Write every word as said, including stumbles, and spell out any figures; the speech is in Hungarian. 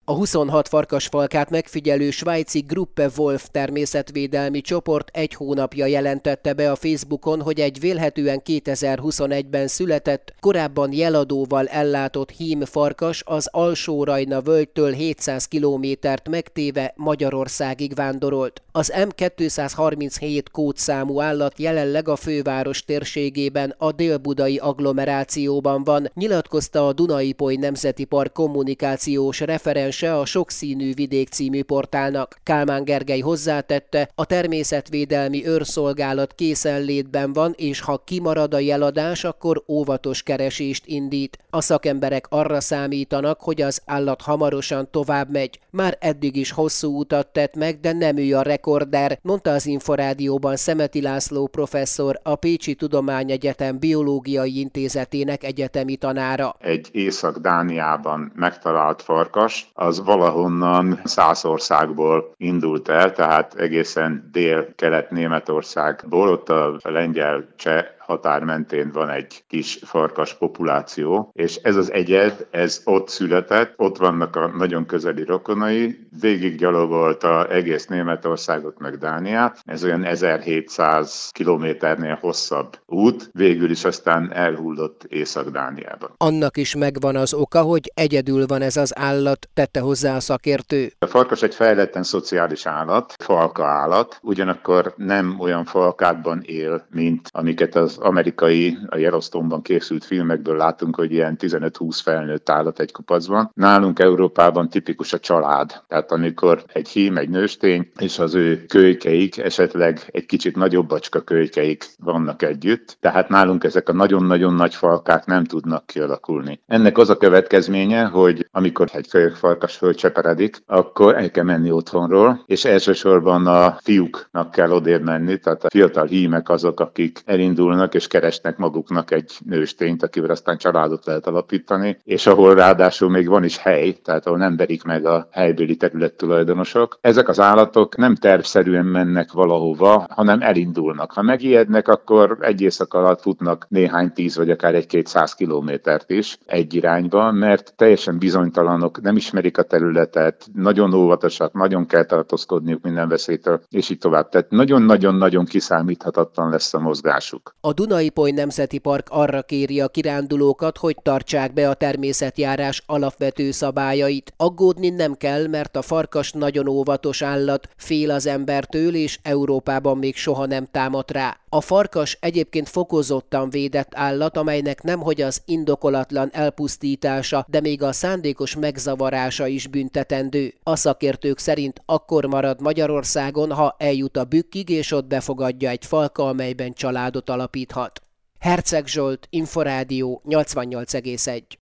A huszonhat farkasfalkát megfigyelő svájci Gruppe Wolf természetvédelmi csoport egy hónapja jelentette be a Facebookon, hogy egy vélhetően kétezer-huszonegyben született, korábban jeladóval ellátott hím farkas az Alsó-Rajna völgytől hétszáz kilométert megtéve Magyarországig vándorolt. Az M kétszázharminchét kódszámú állat jelenleg a főváros térségében, a dél-budai agglomerációban van, nyilatkozta a Duna-Ipoly Nemzeti Park kommunikációs referense a Sokszínű Vidék című portálnak. Kálmán Gergely hozzátette, a természetvédelmi őrszolgálat készenlétben van, és ha kimarad a jeladás, akkor óvatos keresést indít. A szakemberek arra számítanak, hogy az állat hamarosan tovább megy. Már eddig is hosszú utat tett meg, de nem ő a rekorder, mondta az Inforádióban Szemeti László professzor, a Pécsi Tudományegyetem Biológiai Intézetének egyetemi tanára. Egy Észak-Dániában megtalált farkas, az valahonnan Szászországból indult el, tehát egészen dél-kelet-Németországból, ott a lengyel-cseh határ mentén van egy kis farkas populáció, és ez az egyed, ez ott született, ott vannak a nagyon közeli rokonai, végiggyalogolta egész Németországot meg Dániát, ez olyan ezerhétszáz kilométernél hosszabb út, végül is aztán elhullott Észak-Dániában. Annak is megvan az oka, hogy egyedül van ez az állat, tette hozzá a szakértő. A farkas egy fejletten szociális állat, falka állat, ugyanakkor nem olyan falkákban él, mint amiket az amerikai, a Yellowstone-ban készült filmekből látunk, hogy ilyen tizenöt-húsz felnőtt állat egy kupacban. Nálunk Európában tipikus a család. Tehát amikor egy hím, egy nőstény, és az ő kölykeik, esetleg egy kicsit nagyobb bacska kölykeik vannak együtt. Tehát nálunk ezek a nagyon-nagyon nagy falkák nem tudnak kialakulni. Ennek az a következménye, hogy amikor egy kölyökfarkas fölcseperedik, akkor el kell menni otthonról, és elsősorban a fiúknak kell odébb menni, tehát a fiatal hímek azok, akik elindulnak és keresnek maguknak egy nőstényt, akivel aztán családot lehet alapítani, és ahol ráadásul még van is hely, tehát ahol nem verik meg a helybéli területtulajdonosok. Ezek az állatok nem tervszerűen mennek valahova, hanem elindulnak. Ha megijednek, akkor egy éjszaka alatt futnak néhány tíz vagy akár egy-két száz kilométert is egy irányba, mert teljesen bizonytalanok, nem ismerik a területet, nagyon óvatosak, nagyon kell tartózkodniuk minden veszélytől, és így tovább. Tehát nagyon-nagyon-nagyon kiszámíthatatlan lesz a mozgásuk. A Duna-Ipoly Nemzeti Park arra kéri a kirándulókat, hogy tartsák be a természetjárás alapvető szabályait. Aggódni nem kell, mert a farkas nagyon óvatos állat, fél az embertől, és Európában még soha nem támadt rá. A farkas egyébként fokozottan védett állat, amelynek nemhogy az indokolatlan elpusztítása, de még a szándékos megzavarása is büntetendő. A szakértők szerint akkor marad Magyarországon, ha eljut a bükkig, és ott befogadja egy falka, amelyben családot alapíthat. Herceg Zsolt, Inforádió nyolcvannyolc egész egy.